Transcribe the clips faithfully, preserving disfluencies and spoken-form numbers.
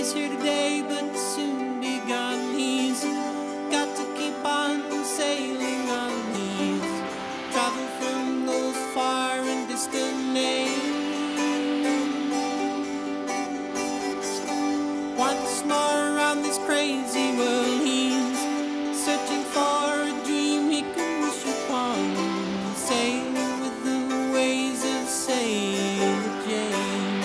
He's here today, but soon be gone. He's got to keep on sailing on. He's traveled from those far and distant lands. Once more around this crazy world, he's searching for a dream he can wish upon. Sailing with the waves of Sailor Jane.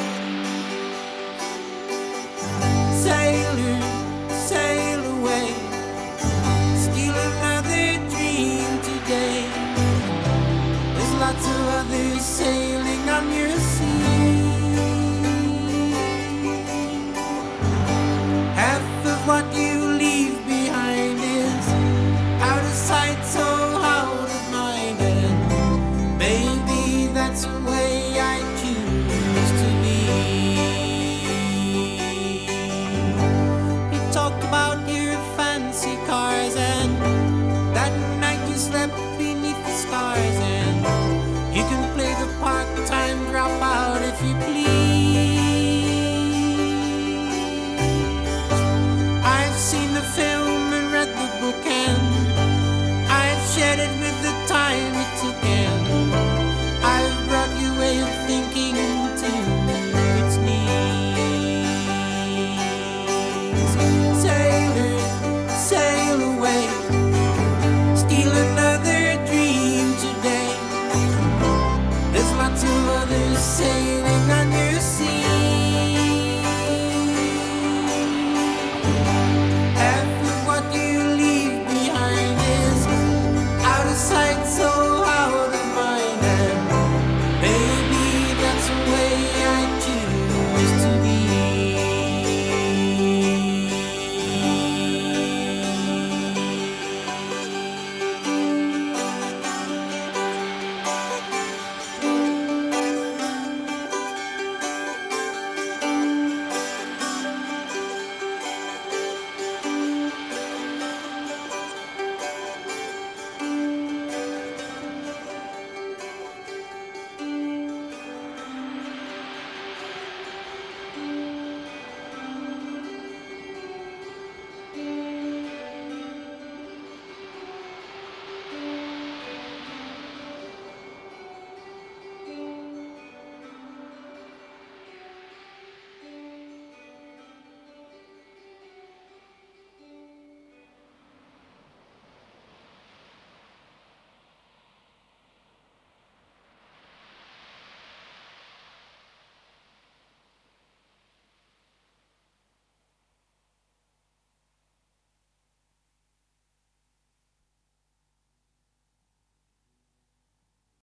Sailor, sail away, steal another dream today. There's lots of others saying